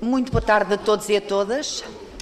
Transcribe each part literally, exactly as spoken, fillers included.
Muito boa tarde a todos e a todas.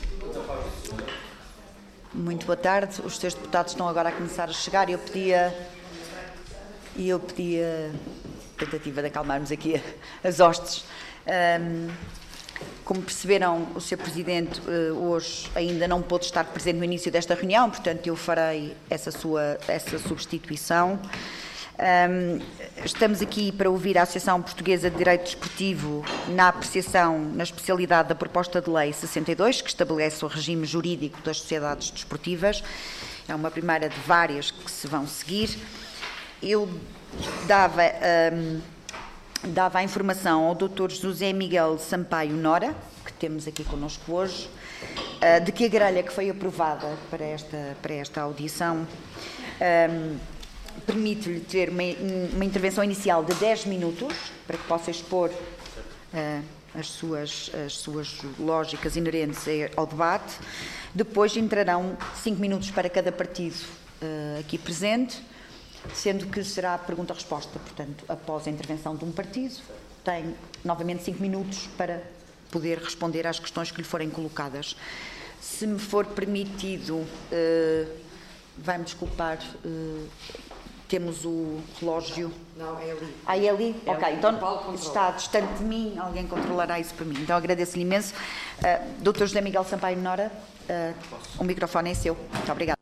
Muito boa tarde. Os senhores deputados estão agora a começar a chegar e eu pedia, e eu pedia tentativa de acalmarmos aqui as hostes. Um, como perceberam, o senhor Presidente uh, hoje ainda não pôde estar presente no início desta reunião, portanto eu farei essa, sua, essa substituição. Um, estamos aqui para ouvir a Associação Portuguesa de Direito Desportivo na apreciação na especialidade da proposta de lei sessenta e dois, que estabelece o regime jurídico das sociedades desportivas. É uma primeira de várias que se vão seguir. Eu dava, um, dava a informação ao doutor José Miguel Sampaio Nora, que temos aqui connosco hoje, uh, de que a grelha que foi aprovada para esta, para esta audição um, permite-lhe ter uma, uma intervenção inicial de dez minutos, para que possa expor uh, as, suas, as suas lógicas inerentes ao debate. Depois entrarão cinco minutos para cada partido uh, aqui presente, sendo que será pergunta-resposta. Portanto, após a intervenção de um partido, tem novamente cinco minutos para poder responder às questões que lhe forem colocadas. Se me for permitido, uh, vai-me desculpar... Uh, temos o relógio. Não, é ali. Ah, é ali? É ok, ali. então está distante de mim, alguém controlará isso para mim. Então agradeço-lhe imenso. Uh, doutor José Miguel Sampaio Nora, uh, o microfone é seu. Muito obrigado.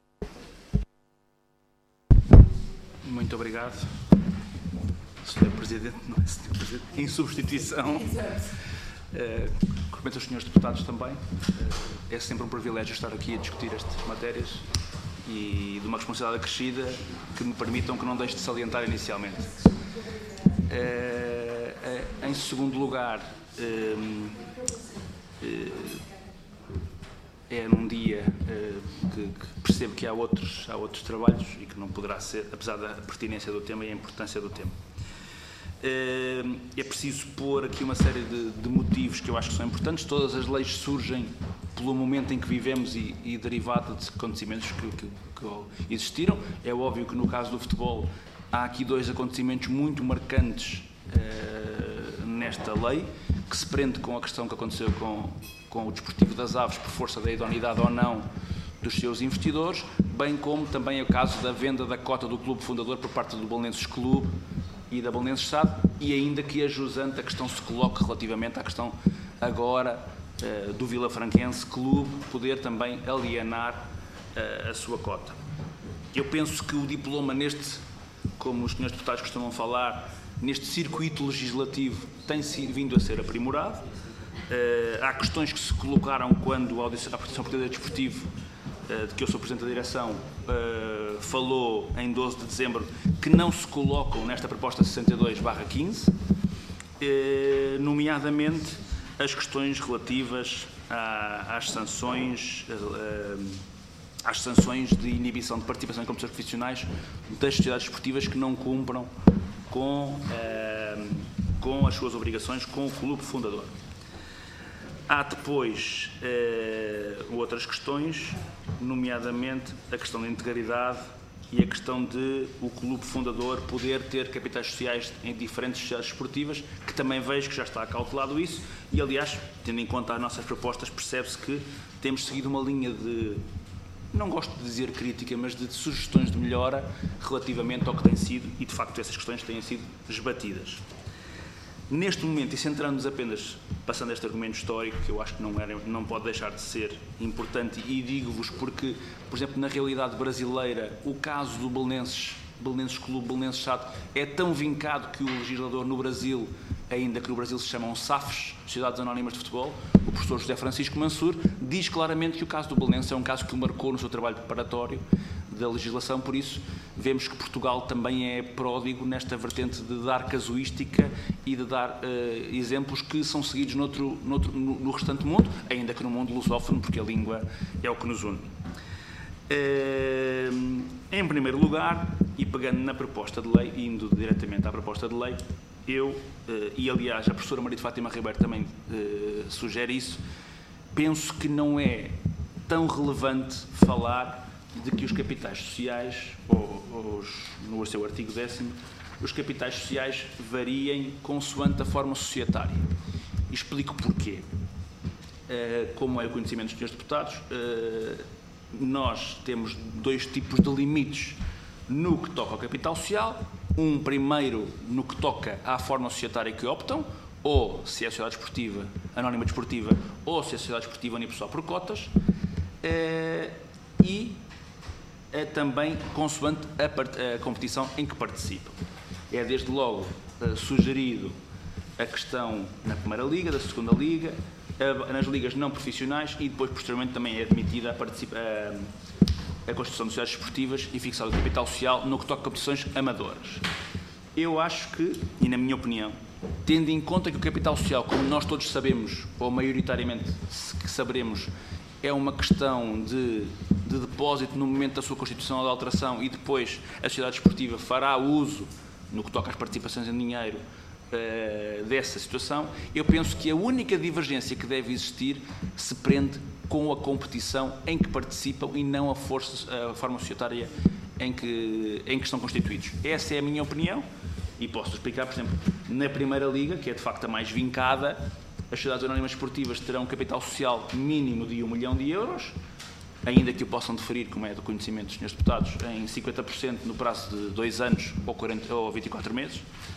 Muito obrigado, senhor Presidente, não é senhor Presidente, em substituição. Uh, cumprimento os senhores deputados também. Uh, é sempre um privilégio estar aqui a discutir estas matérias e de uma responsabilidade acrescida que me permitam que não deixe de salientar inicialmente. Uh, uh, em segundo lugar, uh, uh, é num dia uh, que, que percebo que há outros, há outros trabalhos e que não poderá ser, apesar da pertinência do tema e a importância do tema. Uh, é preciso pôr aqui uma série de, de motivos que eu acho que são importantes. Todas as leis surgem pelo momento em que vivemos e, e derivado de acontecimentos que, que, que existiram. É óbvio que no caso do futebol há aqui dois acontecimentos muito marcantes uh, nesta lei, que se prende com a questão que aconteceu com, com o Desportivo das Aves, por força da idoneidade ou não dos seus investidores, bem como também é o caso da venda da cota do clube fundador por parte do Belenenses Clube e da Belenenses Estado, e ainda que a jusante a questão se coloque relativamente à questão agora uh, do Vilafranquense Clube poder também alienar uh, a sua cota. Eu penso que o diploma neste, como os senhores deputados costumam falar, neste circuito legislativo tem vindo a ser aprimorado. Uh, há questões que se colocaram quando a Associação Portuguesa de Desportivo, uh, de que eu sou Presidente da Direção, uh, falou em doze de dezembro, que não se colocam nesta proposta sessenta e dois barra quinze, uh, nomeadamente as questões relativas à, às sanções, uh, às sanções de inibição de participação em competições profissionais das sociedades esportivas que não cumpram com, uh, com as suas obrigações com o clube fundador. Há depois uh, outras questões, nomeadamente a questão da integridade e a questão de o clube fundador poder ter capitais sociais em diferentes sociedades esportivas, que também vejo que já está acautelado isso e, aliás, tendo em conta as nossas propostas, percebe-se que temos seguido uma linha de, não gosto de dizer crítica, mas de, de sugestões de melhora relativamente ao que tem sido, e de facto essas questões têm sido esbatidas. Neste momento, e centrando-nos apenas, passando este argumento histórico, que eu acho que não, era, não pode deixar de ser importante, e digo-vos porque, por exemplo, na realidade brasileira, o caso do Belenenses, Belenenses Clube, Belenenses Estado, é tão vincado que o legislador no Brasil, ainda que no Brasil se chamam S A Fs, Sociedades Anónimas de Futebol, o professor José Francisco Mansur, diz claramente que o caso do Belenenses é um caso que o marcou no seu trabalho preparatório da legislação, por isso vemos que Portugal também é pródigo nesta vertente de dar casuística e de dar uh, exemplos que são seguidos noutro, noutro, no, no restante mundo, ainda que no mundo lusófono, porque a língua é o que nos une. Uh, em primeiro lugar, e pegando na proposta de lei, indo diretamente à proposta de lei, eu, uh, e aliás a professora Maria de Fátima Ribeiro também uh, sugere isso, penso que não é tão relevante falar de que os capitais sociais, ou, ou os, no seu artigo décimo, os capitais sociais variem consoante a forma societária. Explico porquê. Como é o conhecimento dos senhores deputados, nós temos dois tipos de limites no que toca ao capital social. Um primeiro no que toca à forma societária que optam, ou se é a sociedade desportiva, anónima desportiva, ou se é a sociedade desportiva unipessoal por cotas, e também consoante a, a competição em que participam. É desde logo sugerido a questão na Primeira Liga, da Segunda Liga, nas ligas não profissionais e depois, posteriormente, também é admitida a, a, a constituição de sociedades esportivas e fixado o capital social no que toca a competições amadoras. Eu acho que, e na minha opinião, tendo em conta que o capital social, como nós todos sabemos, ou maioritariamente saberemos, é uma questão de, de depósito no momento da sua constituição ou da alteração e depois a sociedade esportiva fará uso, no que toca às participações em dinheiro, uh, dessa situação, eu penso que a única divergência que deve existir se prende com a competição em que participam e não a, força, a forma societária em que, em que estão constituídos. Essa é a minha opinião e posso explicar, por exemplo, na Primeira Liga, que é de facto a mais vincada, as sociedades anónimas esportivas terão um capital social mínimo de um milhão de euros, ainda que o possam deferir, como é do conhecimento dos senhores deputados, em cinquenta por cento no prazo de dois anos ou, quarenta, ou vinte e quatro meses.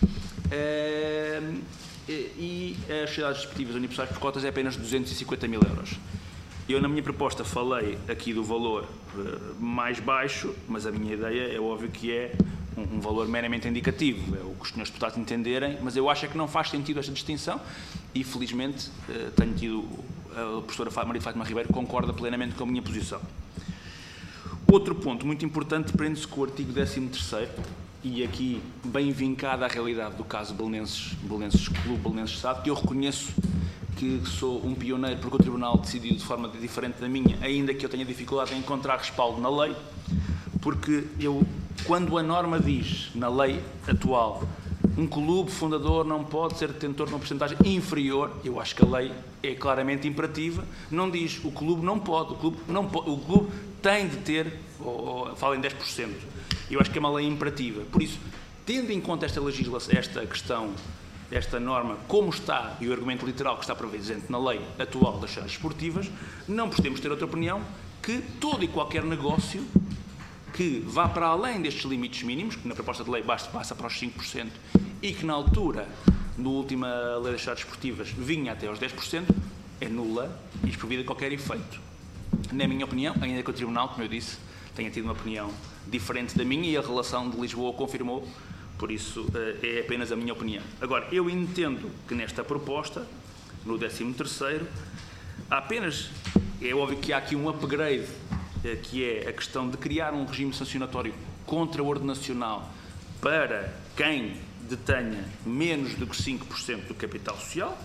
E as sociedades desportivas unipessoais por cotas é apenas duzentos e cinquenta mil euros. Eu, na minha proposta, falei aqui do valor mais baixo, mas a minha ideia é óbvio que é um valor meramente indicativo, é o que os senhores deputados entenderem, mas eu acho é que não faz sentido esta distinção e, felizmente, tenho tido, a professora Maria de Fátima Ribeiro concorda plenamente com a minha posição. Outro ponto muito importante prende-se com o artigo décimo terceiro, e aqui bem vincada à realidade do caso Belenenses, Belenenses Clube, Belenenses S A D, que eu reconheço que sou um pioneiro porque o Tribunal decidiu de forma diferente da minha, ainda que eu tenha dificuldade em encontrar respaldo na lei, porque eu, quando a norma diz, na lei atual, um clube fundador não pode ser detentor de uma porcentagem inferior, eu acho que a lei é claramente imperativa, não diz o clube não pode, o clube, não pode, o clube tem de ter, ou, ou, fala em dez por cento. Eu acho que é uma lei imperativa. Por isso, tendo em conta esta legislação, esta questão, esta norma, como está, e o argumento literal que está presente na lei atual das sociedades esportivas, não podemos ter outra opinião que todo e qualquer negócio que vá para além destes limites mínimos, que na proposta de lei basta, passa para os cinco por cento, e que na altura, na última lei das sociedades esportivas, vinha até aos dez por cento, é nula e desprovida de qualquer efeito. Na minha opinião, ainda que o Tribunal, como eu disse, tenha tido uma opinião diferente da minha e a relação de Lisboa confirmou, por isso é apenas a minha opinião. Agora, eu entendo que nesta proposta, no décimo terceiro, há apenas, é óbvio que há aqui um upgrade, que é a questão de criar um regime sancionatório contra o ordem nacional para quem detenha menos do que cinco por cento do capital social,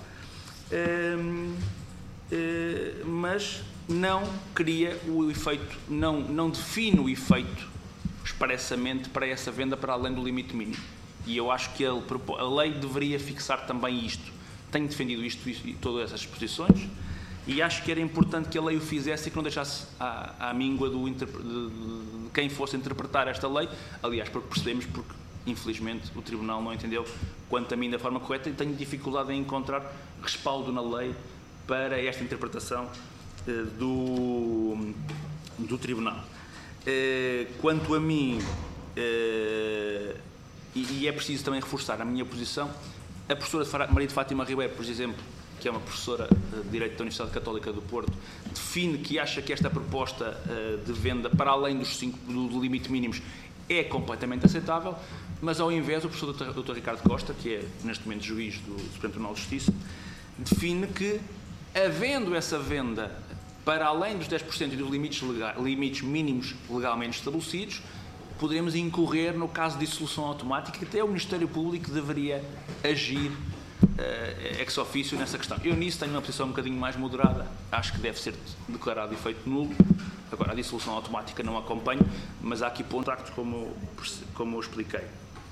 mas não cria o efeito, não, não define o efeito expressamente para essa venda para além do limite mínimo. E eu acho que a, a lei deveria fixar também isto. Tenho defendido isto e todas essas posições e acho que era importante que a lei o fizesse e que não deixasse à, à míngua do, de, de, de quem fosse interpretar esta lei. Aliás, porque percebemos, porque infelizmente o Tribunal não entendeu, quanto a mim, da forma correta, e tenho dificuldade em encontrar respaldo na lei para esta interpretação eh, do, do Tribunal. Eh, quanto a mim, eh, e, e é preciso também reforçar a minha posição, a professora Maria de Fátima Ribeiro, por exemplo, que é uma professora de Direito da Universidade Católica do Porto, define que acha que esta proposta uh, de venda para além dos cinco, do, do limite mínimos é completamente aceitável, mas ao invés o professor doutor Ricardo Costa, que é neste momento juiz do Supremo Tribunal de Justiça, define que, havendo essa venda para além dos dez por cento e dos limites, legal, limites mínimos legalmente estabelecidos, poderemos incorrer no caso de dissolução automática, que até o Ministério Público deveria agir Uh, ex officio nessa questão. Eu nisso tenho uma posição um bocadinho mais moderada, acho que deve ser declarado efeito nulo. Agora, a dissolução automática não acompanho, mas há aqui pontos, como, como eu expliquei.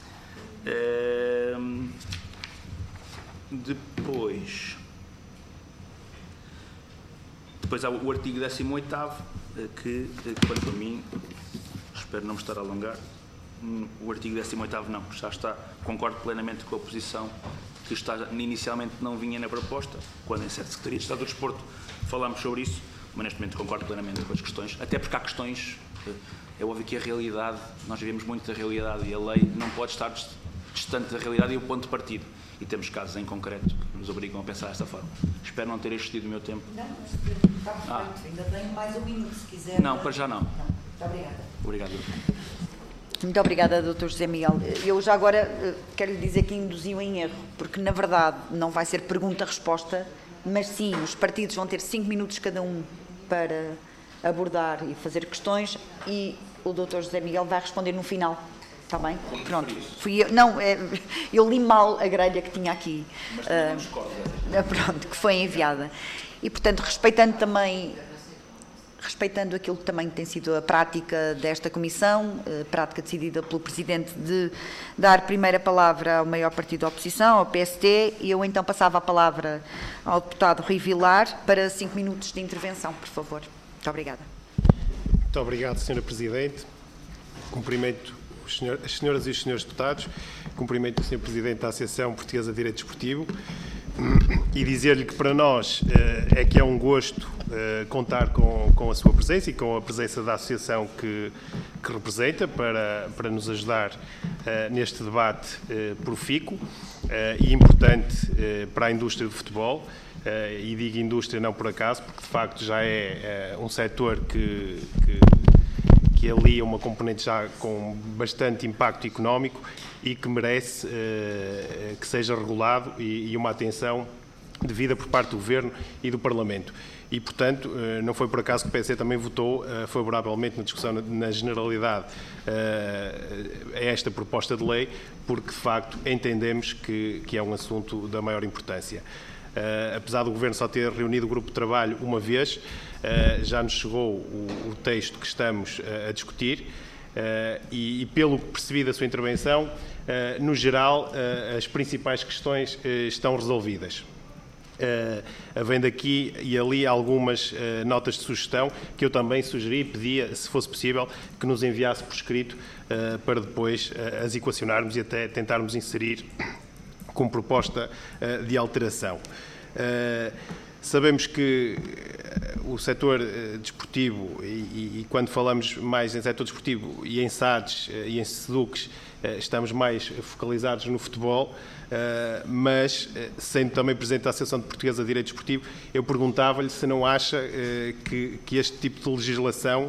Uh, depois, depois há o artigo décimo oitavo, que, quanto a mim, espero não me estar a alongar, o artigo décimo oitavo não, já está, concordo plenamente com a posição que está, inicialmente não vinha na proposta, quando em sede Secretaria de Estado do Desporto falámos sobre isso, mas neste momento concordo plenamente com as questões, até porque há questões, é óbvio que a realidade, nós vivemos muito da realidade e a lei não pode estar distante da realidade e o ponto de partida. E temos casos em concreto que nos obrigam a pensar desta forma. Espero não ter excedido o meu tempo. Não, mas está perfeito. Ah. Ainda tenho mais um minuto, se quiser. Não, para já não. não. Muito obrigada. Obrigado. Muito obrigada, doutor José Miguel. Eu já agora quero lhe dizer que induziu em erro, porque na verdade não vai ser pergunta-resposta, mas sim, os partidos vão ter cinco minutos cada um para abordar e fazer questões e o doutor José Miguel vai responder no final. Está bem? Pronto. Fui eu, não, é, eu li mal a grelha que tinha aqui. Mas uh, não discordo. Pronto, que foi enviada. E, portanto, respeitando também, respeitando aquilo que também tem sido a prática desta comissão, a prática decidida pelo Presidente de dar primeira palavra ao maior partido da oposição, ao P S T, e eu então passava a palavra ao deputado Rui Vilar para cinco minutos de intervenção, por favor. Muito obrigada. Muito obrigado, senhora Presidente. Cumprimento as senhoras e os senhores deputados, cumprimento o senhor Presidente da Associação Portuguesa de Direito Desportivo e dizer-lhe que para nós é que é um gosto contar com, com a sua presença e com a presença da Associação que, que representa para, para nos ajudar neste debate profícuo e importante para a indústria do futebol. E digo indústria não por acaso, porque de facto já é um setor que, que que ali é uma componente já com bastante impacto económico e que merece uh, que seja regulado e, e uma atenção devida por parte do Governo e do Parlamento. E, portanto, uh, não foi por acaso que o P S C também votou uh, favoravelmente na discussão, na, na generalidade, uh, a esta proposta de lei, porque, de facto, entendemos que, que é um assunto da maior importância. Uh, apesar do Governo só ter reunido o grupo de trabalho uma vez, uh, já nos chegou o, o texto que estamos uh, a discutir uh, e, e, pelo que percebi da sua intervenção, uh, no geral, uh, as principais questões uh, estão resolvidas. Uh, havendo aqui e ali algumas uh, notas de sugestão que eu também sugeri e pedia, se fosse possível, que nos enviasse por escrito uh, para depois uh, as equacionarmos e até tentarmos inserir como proposta uh, de alteração. Uh, sabemos que uh, o setor uh, desportivo, e, e, e quando falamos mais em setor desportivo e em S A Ds uh, e em SEDUCs, uh, estamos mais focalizados no futebol, uh, mas, uh, sendo também Presidente da Associação Portuguesa de Direito Desportivo, eu perguntava-lhe se não acha uh, que, que este tipo de legislação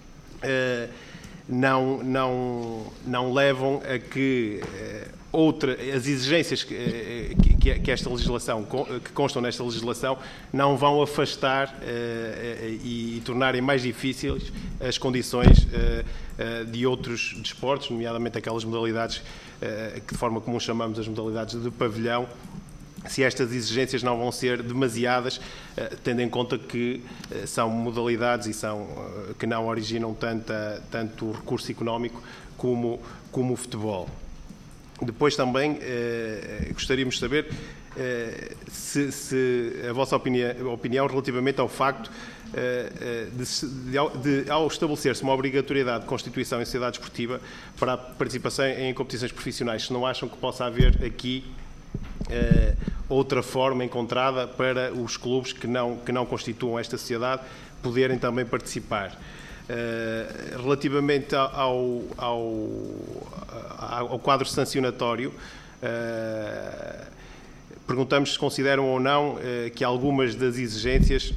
uh, não, não, não levam a que uh, outra, as exigências que, que, que esta legislação, que constam nesta legislação, não vão afastar uh, e, e tornarem mais difíceis as condições uh, uh, de outros desportos, nomeadamente aquelas modalidades uh, que de forma comum chamamos as modalidades de pavilhão, se estas exigências não vão ser demasiadas, uh, tendo em conta que uh, são modalidades e são, uh, que não originam tanta, tanto recurso económico como, como o futebol. Depois também eh, gostaríamos de saber eh, se, se a vossa opinião, opinião relativamente ao facto eh, de, de, de, ao estabelecer-se uma obrigatoriedade de constituição em sociedade esportiva para a participação em competições profissionais, se não acham que possa haver aqui eh, outra forma encontrada para os clubes que não, que não constituam esta sociedade poderem também participar. Uh, relativamente ao, ao, ao quadro sancionatório, uh, perguntamos se consideram ou não uh, que algumas das exigências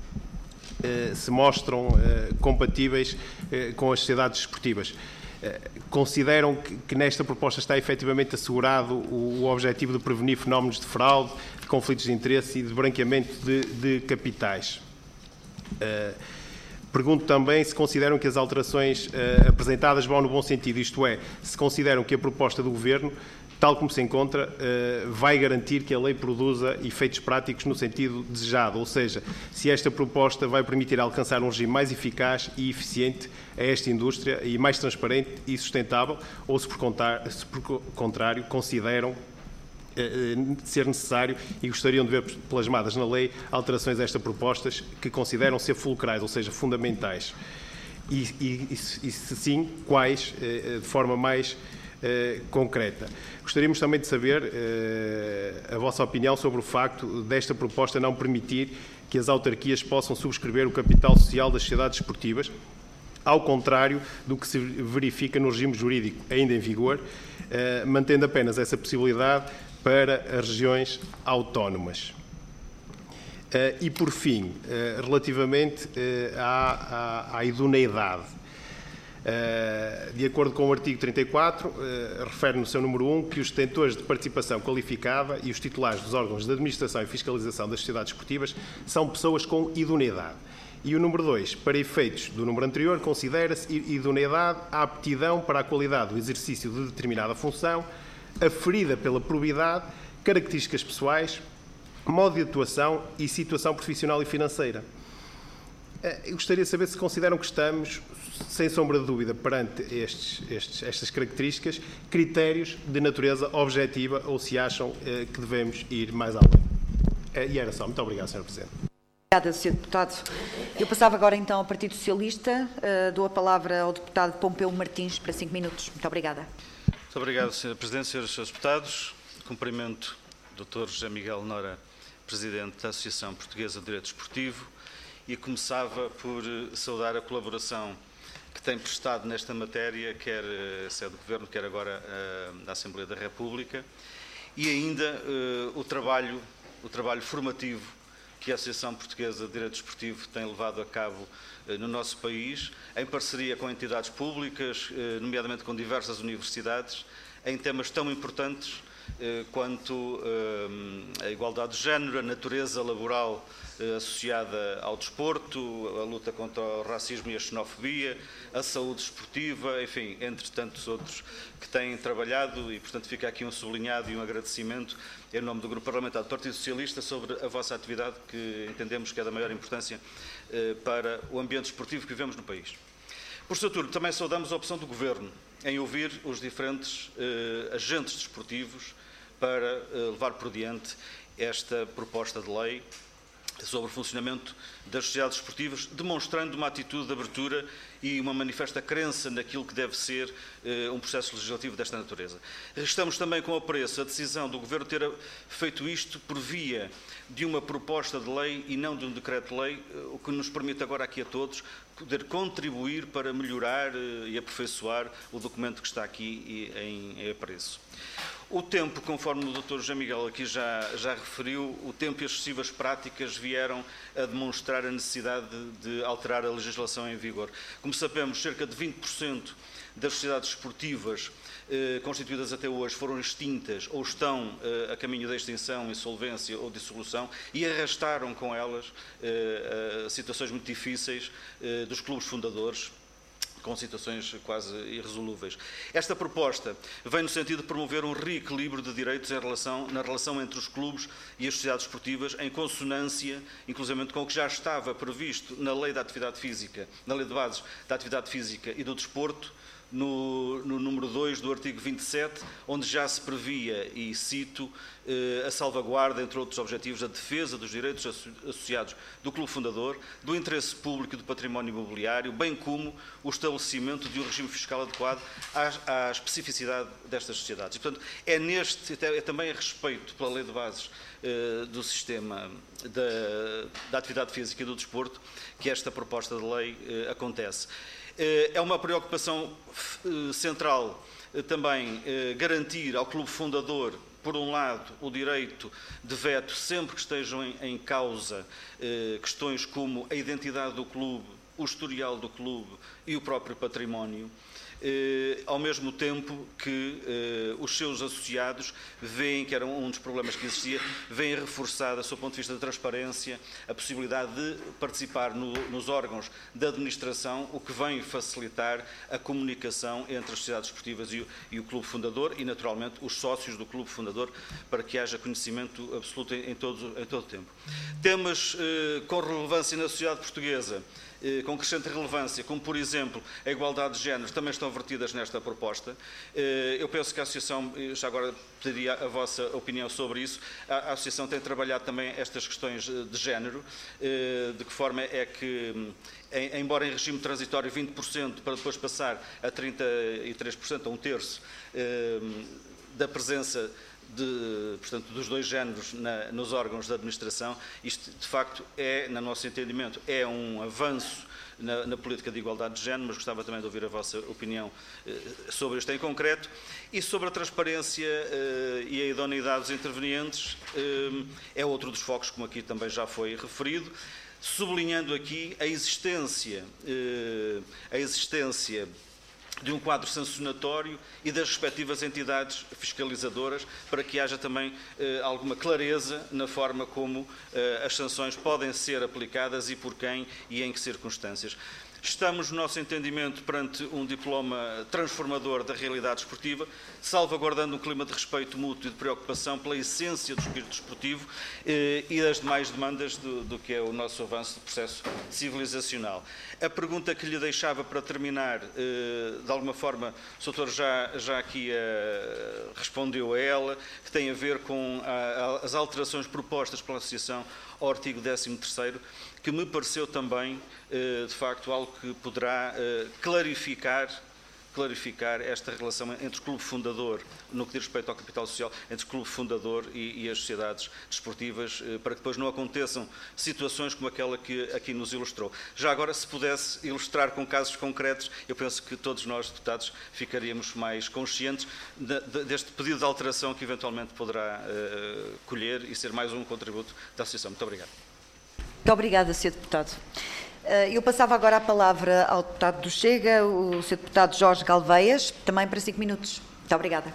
uh, se mostram uh, compatíveis uh, com as sociedades desportivas. Uh, consideram que, que nesta proposta está efetivamente assegurado o, o objetivo de prevenir fenómenos de fraude, de conflitos de interesse e de branqueamento de, de capitais? Uh, Pergunto também se consideram que as alterações uh, apresentadas vão no bom sentido, isto é, se consideram que a proposta do Governo, tal como se encontra, uh, vai garantir que a lei produza efeitos práticos no sentido desejado, ou seja, se esta proposta vai permitir alcançar um regime mais eficaz e eficiente a esta indústria e mais transparente e sustentável, ou se por, contar, se por contrário consideram ser necessário e gostariam de ver plasmadas na lei alterações a estas propostas que consideram ser fulcrais, ou seja, fundamentais. E, e, e se sim, quais, de forma mais eh, concreta. Gostaríamos também de saber eh, a vossa opinião sobre o facto desta proposta não permitir que as autarquias possam subscrever o capital social das sociedades esportivas, ao contrário do que se verifica no regime jurídico ainda em vigor, eh, mantendo apenas essa possibilidade para as regiões autónomas. Uh, e, por fim, uh, relativamente uh, à, à, à idoneidade, uh, de acordo com o artigo trinta e quatro, uh, refere no seu número um que os detentores de participação qualificada e os titulares dos órgãos de administração e fiscalização das sociedades esportivas são pessoas com idoneidade. E o número dois, para efeitos do número anterior, considera-se idoneidade a aptidão para a qualidade do exercício de determinada função, aferida pela probidade, características pessoais, modo de atuação e situação profissional e financeira. Eu gostaria de saber se consideram que estamos, sem sombra de dúvida, perante estes, estes, estas características, critérios de natureza objetiva ou se acham eh, que devemos ir mais além. Eh, e era só. Muito obrigado, senhor Presidente. Obrigada, senhor Deputado. Eu passava agora então ao Partido Socialista. Uh, dou a palavra ao Deputado Pompeu Martins para cinco minutos. Muito obrigada. Muito obrigado, senhor Presidente, senhores e senhores Deputados. Cumprimento o doutor José Miguel Nora, Presidente da Associação Portuguesa de Direito Esportivo, e começava por saudar a colaboração que tem prestado nesta matéria, quer a sede do Governo, quer agora a Assembleia da República, e ainda uh, o, trabalho, o trabalho formativo que a Associação Portuguesa de Direito Esportivo tem levado a cabo uh, no nosso país, em parceria com entidades públicas, uh, nomeadamente com diversas universidades, em temas tão importantes quanto a igualdade de género, a natureza laboral associada ao desporto, a luta contra o racismo e a xenofobia, a saúde esportiva, enfim, entre tantos outros que têm trabalhado, e portanto fica aqui um sublinhado e um agradecimento em nome do Grupo Parlamentar do Partido Socialista sobre a vossa atividade, que entendemos que é da maior importância para o ambiente esportivo que vivemos no país. Por seu turno, também saudamos a opção do Governo em ouvir os diferentes eh, agentes desportivos para eh, levar por diante esta proposta de lei sobre o funcionamento das sociedades esportivas, demonstrando uma atitude de abertura e uma manifesta crença naquilo que deve ser eh, um processo legislativo desta natureza. Estamos também com apreço a decisão do Governo ter feito isto por via de uma proposta de lei e não de um decreto-lei, o que nos permite agora aqui a todos poder contribuir para melhorar eh, e aperfeiçoar o documento que está aqui em, em apreço. O tempo, conforme o doutor José Miguel aqui já, já referiu, o tempo e as sucessivas práticas vieram a demonstrar a necessidade de, de alterar a legislação em vigor. Como sabemos, cerca de vinte por cento das sociedades esportivas eh, constituídas até hoje foram extintas ou estão eh, a caminho da extinção, insolvência ou dissolução, e arrastaram com elas eh, situações muito difíceis eh, dos clubes fundadores, com situações quase irresolúveis. Esta proposta vem no sentido de promover um reequilíbrio de direitos em relação, na relação entre os clubes e as sociedades esportivas, em consonância, inclusivamente, com o que já estava previsto na Lei da Atividade Física, na Lei de Bases da Atividade Física e do Desporto, no, no número dois do artigo vinte e sete, onde já se previa, e cito, eh, a salvaguarda, entre outros objetivos, a defesa dos direitos associados do clube fundador, do interesse público e do património imobiliário, bem como o estabelecimento de um regime fiscal adequado à, à especificidade destas sociedades. E, portanto, é neste, é também a respeito pela Lei de Bases eh, do sistema da, da atividade física e do desporto que esta proposta de lei eh, acontece. É uma preocupação central também garantir ao clube fundador, por um lado, o direito de veto sempre que estejam em, em causa questões como a identidade do clube, o historial do clube e o próprio património, Eh, ao mesmo tempo que eh, os seus associados veem, que era um dos problemas que existia, veem reforçada, do seu ponto de vista de transparência, a possibilidade de participar no, nos órgãos da administração, o que vem facilitar a comunicação entre as sociedades esportivas e o, e o clube fundador e, naturalmente, os sócios do clube fundador, para que haja conhecimento absoluto em, em, todo, em todo o tempo. Temas eh, com relevância na sociedade portuguesa eh, com crescente relevância, como por exemplo a igualdade de géneros, também estão vertidas nesta proposta. Eh, eu penso que a Associação, já agora pediria a vossa opinião sobre isso, a, a Associação tem trabalhado também estas questões de género, eh, de que forma é que, em, embora em regime transitório vinte por cento, para depois passar a trinta e três por cento, a um terço, eh, da presença De, portanto, dos dois géneros na, nos órgãos da administração, isto de facto é, no nosso entendimento, é um avanço na, na política de igualdade de género, mas gostava também de ouvir a vossa opinião eh, sobre isto em concreto. E sobre a transparência eh, e a idoneidade dos intervenientes, eh, é outro dos focos, como aqui também já foi referido, sublinhando aqui a existência, eh, a existência de um quadro sancionatório e das respectivas entidades fiscalizadoras, para que haja também eh, alguma clareza na forma como eh, as sanções podem ser aplicadas e por quem e em que circunstâncias. Estamos, no nosso entendimento, perante um diploma transformador da realidade esportiva, salvaguardando um clima de respeito mútuo e de preocupação pela essência do espírito desportivo eh, e das demais demandas do, do que é o nosso avanço do processo civilizacional. A pergunta que lhe deixava para terminar, eh, de alguma forma, o doutor já, já aqui eh, respondeu a ela, que tem a ver com a, a, as alterações propostas pela Associação ao artigo décimo terceiro, que me pareceu também, de facto, algo que poderá clarificar, clarificar esta relação entre o clube fundador, no que diz respeito ao capital social, entre o clube fundador e, e as sociedades desportivas, para que depois não aconteçam situações como aquela que aqui nos ilustrou. Já agora, se pudesse ilustrar com casos concretos, eu penso que todos nós, deputados, ficaríamos mais conscientes de, de, deste pedido de alteração que eventualmente poderá uh, colher e ser mais um contributo da Associação. Muito obrigado. Muito obrigada, senhor Deputado. Eu passava agora a palavra ao Deputado do Chega, o senhor Deputado Jorge Galveias, também para cinco minutos. Muito obrigada.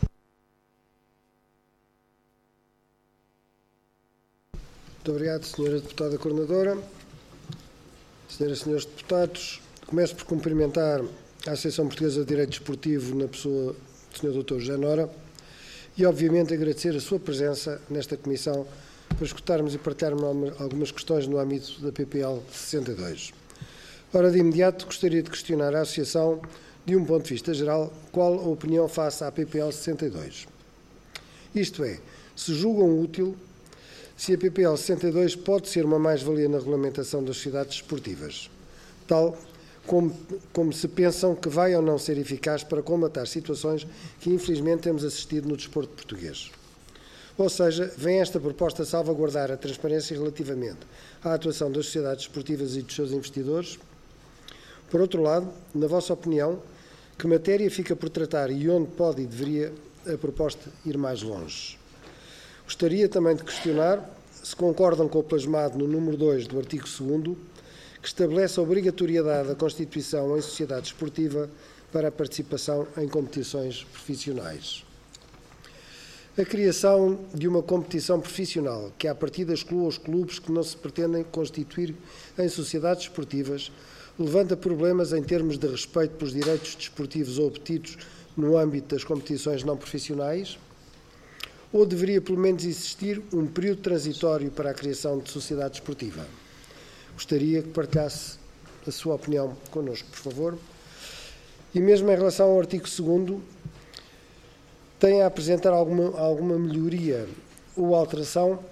Muito obrigado, senhora Deputada Coordenadora. Senhoras e senhores deputados, começo por cumprimentar a Associação Portuguesa de Direito Desportivo na pessoa do senhor doutor José Nora e, obviamente, agradecer a sua presença nesta comissão para escutarmos e partilharmos algumas questões no âmbito da P P L sessenta e dois. Ora, de imediato, gostaria de questionar a Associação, de um ponto de vista geral, qual a opinião face à P P L sessenta e dois. Isto é, se julgam útil se a P P L sessenta e dois pode ser uma mais-valia na regulamentação das sociedades desportivas, tal como, como se pensam que vai ou não ser eficaz para combater situações que, infelizmente, temos assistido no desporto português. Ou seja, vem esta proposta salvaguardar a transparência relativamente à atuação das sociedades desportivas e dos seus investidores? Por outro lado, na vossa opinião, que matéria fica por tratar e onde pode e deveria a proposta ir mais longe? Gostaria também de questionar se concordam com o plasmado no número dois do artigo segundo, que estabelece a obrigatoriedade da constituição em sociedade desportiva para a participação em competições profissionais. A criação de uma competição profissional que, à partida, exclua os clubes que não se pretendem constituir em sociedades desportivas, levanta problemas em termos de respeito pelos direitos desportivos obtidos no âmbito das competições não profissionais? Ou deveria, pelo menos, existir um período transitório para a criação de sociedade desportiva? Gostaria que partilhasse a sua opinião connosco, por favor. E mesmo em relação ao artigo segundo, tem a apresentar alguma, alguma melhoria ou alteração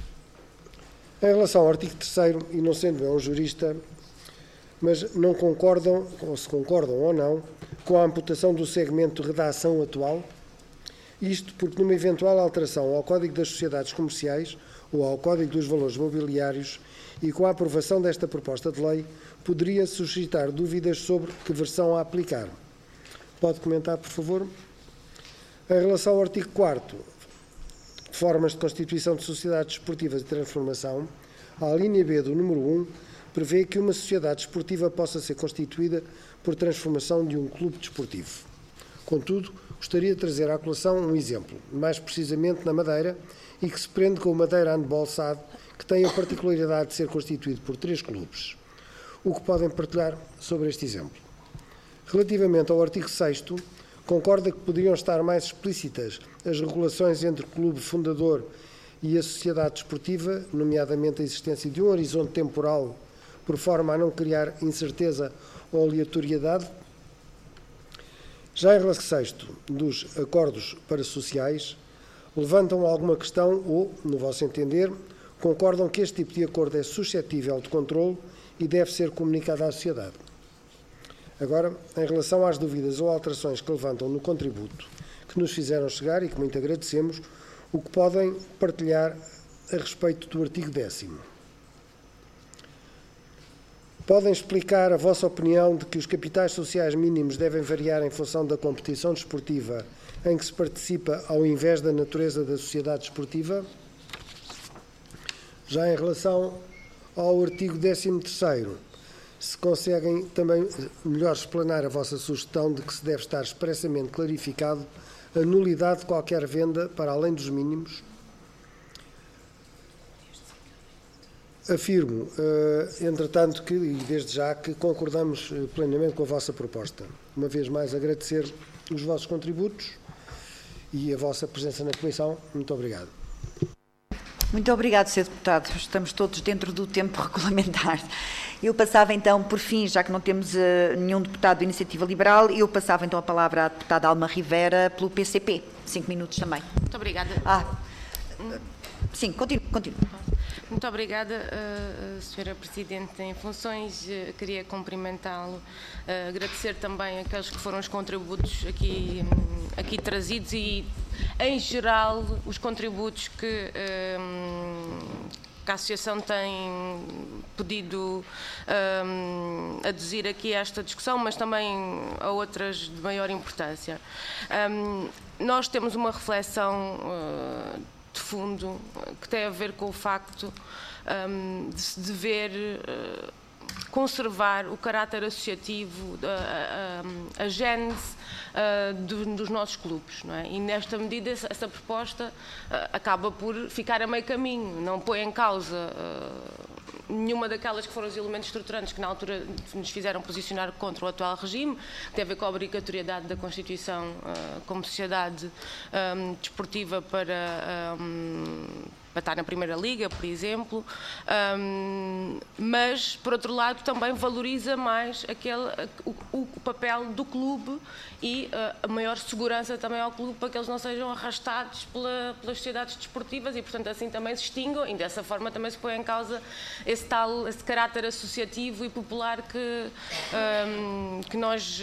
em relação ao artigo terceiro, e não sendo eu um jurista, mas não concordam, ou se concordam ou não, com a amputação do segmento de redação atual, isto porque numa eventual alteração ao Código das Sociedades Comerciais ou ao Código dos Valores Mobiliários e com a aprovação desta proposta de lei, poderia suscitar dúvidas sobre que versão a aplicar. Pode comentar, por favor? Em relação ao artigo quarto, formas de constituição de sociedades desportivas e transformação, a linha B do número um prevê que uma sociedade desportiva possa ser constituída por transformação de um clube desportivo. Contudo, gostaria de trazer à colação um exemplo, mais precisamente na Madeira, e que se prende com o Madeira Handball S A D, que tem a particularidade de ser constituído por três clubes. O que podem partilhar sobre este exemplo? Relativamente ao artigo sexto, concorda que poderiam estar mais explícitas as regulações entre o clube fundador e a sociedade desportiva, nomeadamente a existência de um horizonte temporal por forma a não criar incerteza ou aleatoriedade. Já em relação sexto dos acordos parasociais, levantam alguma questão ou, no vosso entender, concordam que este tipo de acordo é suscetível de controle e deve ser comunicado à sociedade. Agora, em relação às dúvidas ou alterações que levantam no contributo que nos fizeram chegar e que muito agradecemos, o que podem partilhar a respeito do artigo décimo. Podem explicar a vossa opinião de que os capitais sociais mínimos devem variar em função da competição desportiva em que se participa ao invés da natureza da sociedade desportiva? Já em relação ao artigo décimo terceiro, se conseguem também melhor explanar a vossa sugestão de que se deve estar expressamente clarificado a nulidade de qualquer venda para além dos mínimos. Afirmo, uh, entretanto, que, e desde já, que concordamos plenamente com a vossa proposta. Uma vez mais, agradecer os vossos contributos e a vossa presença na Comissão. Muito obrigado. Muito obrigado, senhor Deputado. Estamos todos dentro do tempo regulamentar. Eu passava então, por fim, já que não temos uh, nenhum deputado de Iniciativa Liberal, eu passava então a palavra à deputada Alma Rivera pelo P C P. Cinco minutos também. Muito obrigada. Ah, sim, continue. continue. Muito obrigada, uh, senhora Presidente em funções. Uh, queria cumprimentá-lo, uh, agradecer também aqueles que foram os contributos aqui, um, aqui trazidos e, em geral, os contributos que, um, que a Associação tem podido um, aduzir aqui a esta discussão, mas também a outras de maior importância. Um, nós temos uma reflexão uh, de fundo que tem a ver com o facto um, de se dever uh, conservar o caráter associativo, a, a, a gênese uh, do, dos nossos clubes, não é? E nesta medida essa, essa proposta uh, acaba por ficar a meio caminho, não põe em causa uh, nenhuma daquelas que foram os elementos estruturantes que na altura nos fizeram posicionar contra o atual regime, que tem a ver com a obrigatoriedade da Constituição uh, como sociedade um, desportiva para, um, para estar na Primeira Liga, por exemplo, um, mas, por outro lado, também valoriza mais aquele, o, o papel do clube e uh, a maior segurança também ao clube para que eles não sejam arrastados pela, pelas sociedades desportivas e, portanto, assim também se extingam e dessa forma também se põe em causa esse tal, esse caráter associativo e popular que, um, que nós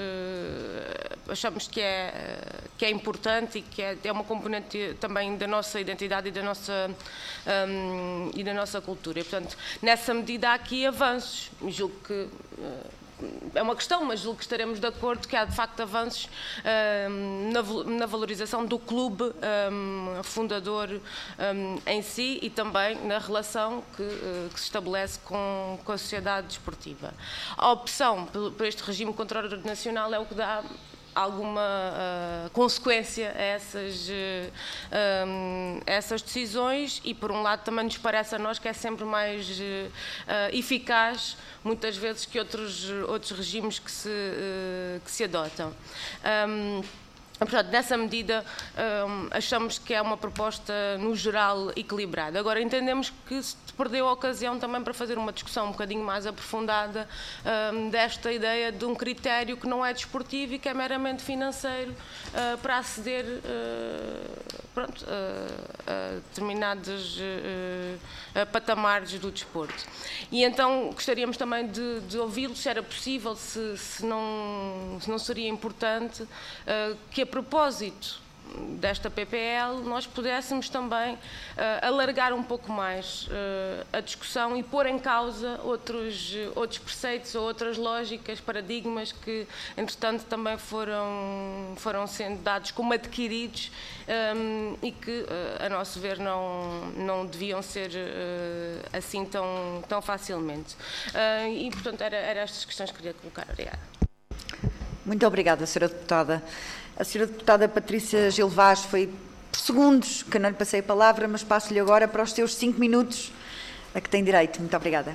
uh, achamos que é, que é importante e que é, é uma componente também da nossa identidade e da nossa, um, e da nossa cultura. E, portanto, nessa medida há aqui avanços. Julgo que uh, é uma questão, mas julgo que estaremos de acordo que há de facto avanços um, na, na valorização do clube um, fundador um, em si e também na relação que, uh, que se estabelece com, com a sociedade desportiva. A opção por, por este regime de controle nacional é o que dá alguma uh, consequência a essas, uh, um, essas decisões e, por um lado, também nos parece a nós que é sempre mais uh, eficaz, muitas vezes, que outros, outros regimes que se, uh, que se adotam. Um, Portanto, nessa medida, um, achamos que é uma proposta, no geral, equilibrada. Agora, entendemos que se perdeu a ocasião também para fazer uma discussão um bocadinho mais aprofundada um, desta ideia de um critério que não é desportivo e que é meramente financeiro uh, para aceder uh, pronto, uh, a determinados uh, patamares do desporto. E então gostaríamos também de, de ouvi-lo, se era possível, se, se, não, se não seria importante uh, que a propósito desta P P L nós pudéssemos também uh, alargar um pouco mais uh, a discussão e pôr em causa outros, outros preceitos ou outras lógicas, paradigmas que, entretanto, também foram, foram sendo dados como adquiridos um, e que, uh, a nosso ver, não, não deviam ser uh, assim tão, tão facilmente. Uh, e, portanto, era, era estas questões que queria colocar. Obrigada. Muito obrigada, senhora Deputada. A senhora Deputada Patrícia Gil Vaz foi por segundos que não lhe passei a palavra, mas passo-lhe agora para os seus cinco minutos a que tem direito. Muito obrigada.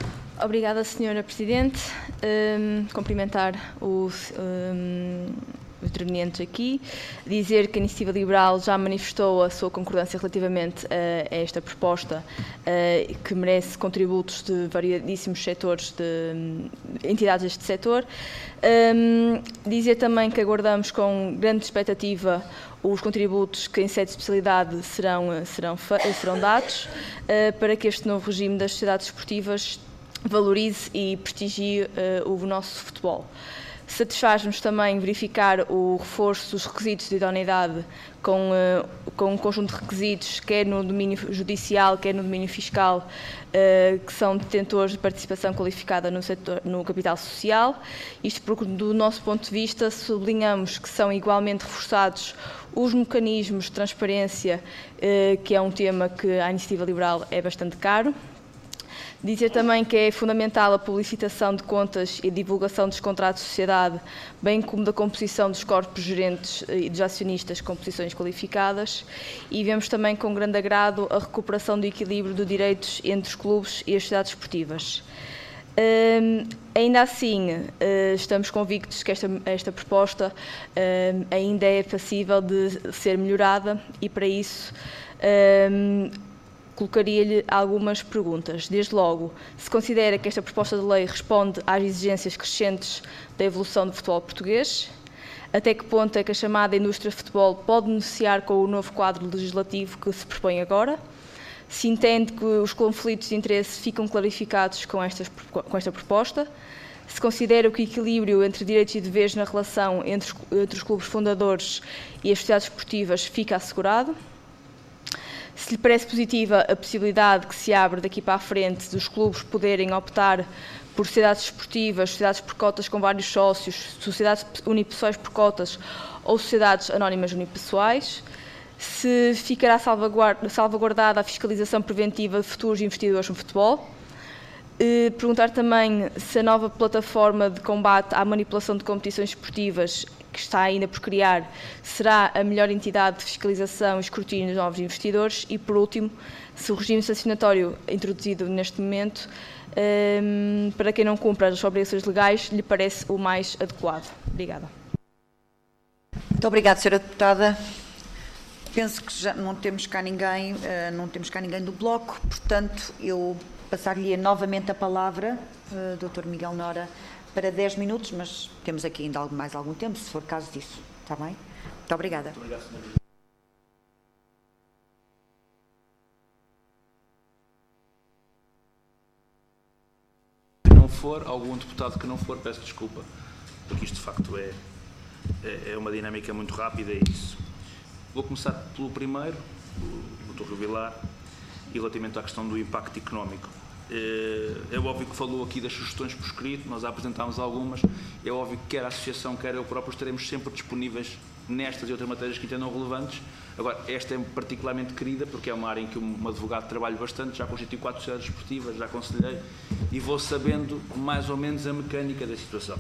Obrigada, senhora Presidente. Um, cumprimentar o, um, intervenientes aqui. Dizer que a Iniciativa Liberal já manifestou a sua concordância relativamente a, a esta proposta, uh, que merece contributos de variadíssimos setores, de entidades deste setor. Um, dizer também que aguardamos com grande expectativa os contributos que em sede de especialidade serão, serão, serão dados, uh, para que este novo regime das sociedades esportivas valorize e prestigie uh, o nosso futebol. Satisfaz-nos também verificar o reforço dos requisitos de idoneidade com, uh, com um conjunto de requisitos, quer no domínio judicial, quer no domínio fiscal, uh, que são detentores de participação qualificada no, setor, no capital social. Isto porque, do nosso ponto de vista, sublinhamos que são igualmente reforçados os mecanismos de transparência, uh, que é um tema que à Iniciativa Liberal é bastante caro. Dizer também que é fundamental a publicitação de contas e divulgação dos contratos de sociedade, bem como da composição dos corpos gerentes e dos acionistas com posições qualificadas, e vemos também com grande agrado a recuperação do equilíbrio de direitos entre os clubes e as sociedades esportivas. Uh, ainda assim, uh, estamos convictos que esta, esta proposta uh, ainda é passível de ser melhorada e, para isso, uh, colocaria-lhe algumas perguntas. Desde logo, se considera que esta proposta de lei responde às exigências crescentes da evolução do futebol português? Até que ponto é que a chamada indústria de futebol pode negociar com o novo quadro legislativo que se propõe agora? Se entende que os conflitos de interesse ficam clarificados com, estas, com esta proposta? Se considera que o equilíbrio entre direitos e deveres na relação entre, entre os clubes fundadores e as sociedades esportivas fica assegurado? Se lhe parece positiva a possibilidade que se abre daqui para a frente dos clubes poderem optar por sociedades esportivas, sociedades por cotas com vários sócios, sociedades unipessoais por cotas ou sociedades anónimas unipessoais? Se ficará salvaguardada a fiscalização preventiva de futuros investidores no futebol? E perguntar também se a nova plataforma de combate à manipulação de competições esportivas, que está ainda por criar, será a melhor entidade de fiscalização e escrutínio dos novos investidores. E, por último, se o regime sancionatório introduzido neste momento, um, para quem não cumpre as obrigações legais, lhe parece o mais adequado. Obrigada. Muito obrigada, senhora Deputada. Penso que já não temos cá ninguém, uh, não temos cá ninguém do Bloco, portanto, eu passar-lhe novamente a palavra, uh, doutor Miguel Nora, para dez minutos, mas temos aqui ainda mais algum tempo, se for caso disso. Está bem? Muito obrigada. Muito obrigado, senhora Presidente. Se não for, algum deputado que não for, peço desculpa, porque isto de facto é, é, é uma dinâmica muito rápida, é isso. Vou começar pelo primeiro, o doutor Rui Vilar, e relativamente à questão do impacto económico. É óbvio que falou aqui das sugestões por escrito, nós apresentámos algumas, é óbvio que quer a Associação, quer eu próprio estaremos sempre disponíveis nestas e outras matérias que entendam relevantes. Agora, esta é particularmente querida porque é uma área em que um advogado trabalha bastante, já constitui quatro sociedades esportivas, já aconselhei, e vou sabendo mais ou menos a mecânica da situação.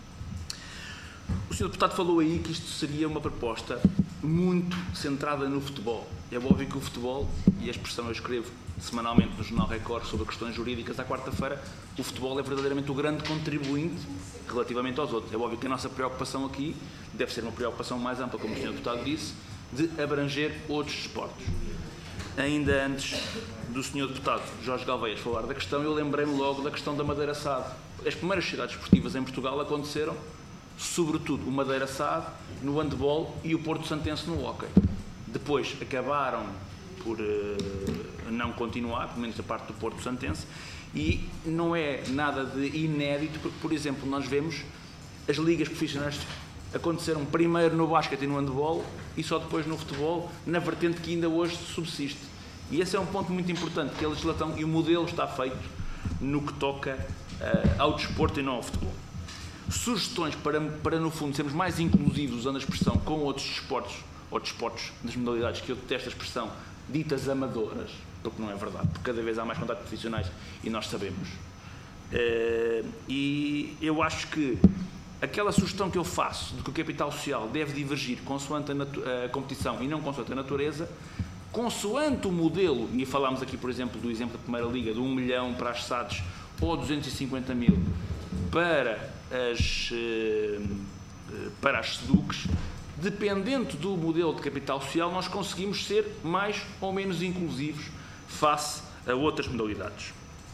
O senhor Deputado falou aí que isto seria uma proposta muito centrada no futebol. É óbvio que o futebol, e a expressão eu escrevo semanalmente no Jornal Record sobre questões jurídicas à quarta-feira, o futebol é verdadeiramente o grande contribuinte relativamente aos outros. É óbvio que a nossa preocupação aqui deve ser uma preocupação mais ampla, como o senhor Deputado disse, de abranger outros esportes. Ainda antes do senhor Deputado Jorge Galveias falar da questão, eu lembrei-me logo da questão da Madeira S A D. As primeiras sociedades esportivas em Portugal aconteceram, sobretudo, o Madeira S A D no handball e o Porto Santense no hóquei. Depois acabaram por uh, não continuar, pelo menos a parte do Porto Santense, e não é nada de inédito, porque, por exemplo, nós vemos as ligas profissionais aconteceram primeiro no basquete e no handball e só depois no futebol, na vertente que ainda hoje subsiste. E esse é um ponto muito importante, que a legislação e o modelo está feito no que toca uh, ao desporto e não ao futebol. Sugestões para, para, no fundo, sermos mais inclusivos, usando a expressão, com outros desportos, ou desportos das modalidades, que eu detesto a expressão, ditas amadoras, porque não é verdade, porque cada vez há mais contactos profissionais e nós sabemos. Uh, e eu acho que aquela sugestão que eu faço de que o capital social deve divergir consoante a, a competição e não consoante a natureza, consoante o modelo, e falámos aqui, por exemplo, do exemplo da Primeira Liga, de um milhão para as S A Ds ou duzentos e cinquenta mil para as, uh, para as SEDUCs, dependendo do modelo de capital social, nós conseguimos ser mais ou menos inclusivos face a outras modalidades.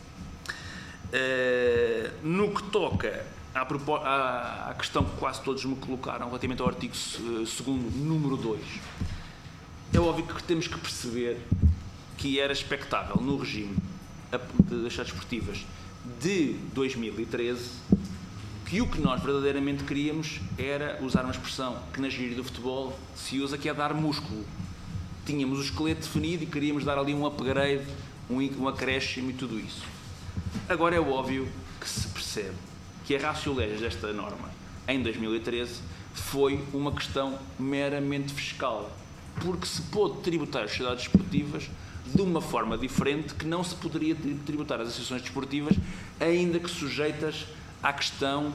No que toca à, à questão que quase todos me colocaram relativamente ao artigo segundo, número dois, é óbvio que temos que perceber que era expectável no regime das sociedades esportivas de dois mil e treze que o que nós verdadeiramente queríamos era usar uma expressão que na gíria do futebol se usa, que é dar músculo. Tínhamos o esqueleto definido e queríamos dar ali um upgrade, um, um acréscimo e tudo isso. Agora é óbvio que se percebe que a ratio legis desta norma em dois mil e treze foi uma questão meramente fiscal, porque se pôde tributar as sociedades desportivas de uma forma diferente que não se poderia tributar as associações desportivas, ainda que sujeitas à questão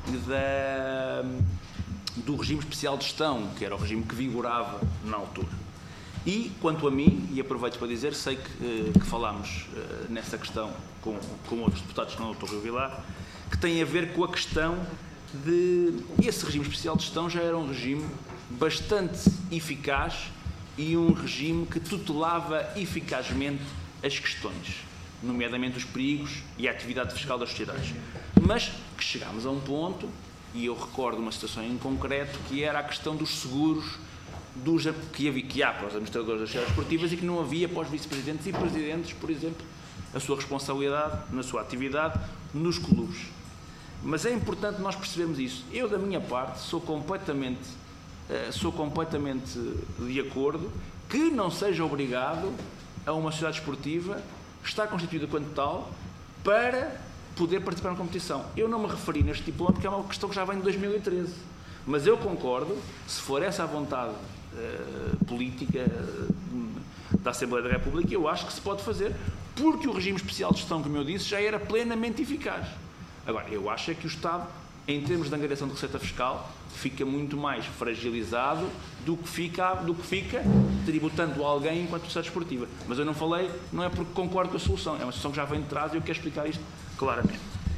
da, do regime especial de gestão, que era o regime que vigorava na altura. E, quanto a mim, e aproveito para dizer, sei que, que falámos nessa questão com, com outros deputados, como o doutor Rui Vilar, que tem a ver com a questão de... Esse regime especial de gestão já era um regime bastante eficaz e um regime que tutelava eficazmente as questões, nomeadamente os perigos e a atividade fiscal das sociedades. Mas que chegámos a um ponto, e eu recordo uma situação em concreto, que era a questão dos seguros dos, que, havia, que há para os administradores das sociedades esportivas e que não havia para os vice-presidentes e presidentes, por exemplo, a sua responsabilidade na sua atividade nos clubes. Mas é importante nós percebermos isso. Eu, da minha parte, sou completamente, sou completamente de acordo que não seja obrigado a uma sociedade esportiva estar constituída quanto tal para poder participar na competição. Eu não me referi neste tipo porque é uma questão que já vem de dois mil e treze. Mas eu concordo, se for essa a vontade uh, política uh, da Assembleia da República, eu acho que se pode fazer, porque o regime especial de gestão, como eu disse, já era plenamente eficaz. Agora, eu acho é que o Estado, em termos de angariação de receita fiscal, fica muito mais fragilizado do que fica, do que fica tributando alguém enquanto sociedade esportiva. Mas eu não falei, não é porque concordo com a solução, é uma solução que já vem de trás e eu quero explicar isto claramente.